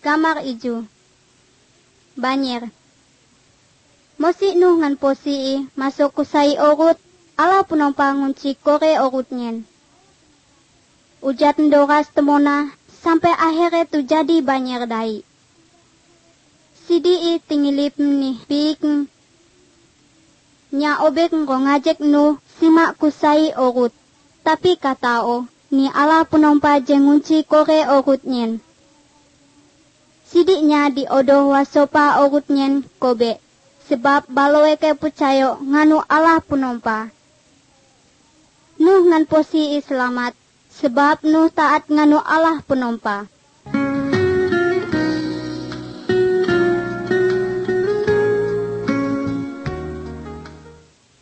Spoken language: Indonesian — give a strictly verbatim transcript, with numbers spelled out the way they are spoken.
kamar iju. Banyer. Mosi nuh ngan posi masuk kusai orut, ala penumpang ngunci kore orutnyen. Ujat ndoras temona, sampai akhirnya tu jadi banyer dai. Sidi i tingilip nih pik. Nya obek ngo ngajek nuh simak kusai orut. Tapi katao, ni ala penompa jengunci kore orutnyen. Sidiknya diodoh wasopa orutnyen kobe. Sebab baloe ke percayo nganu ala penompa. Nuh ngan posi selamat. Sebab nuh taat nganu Allah penompa.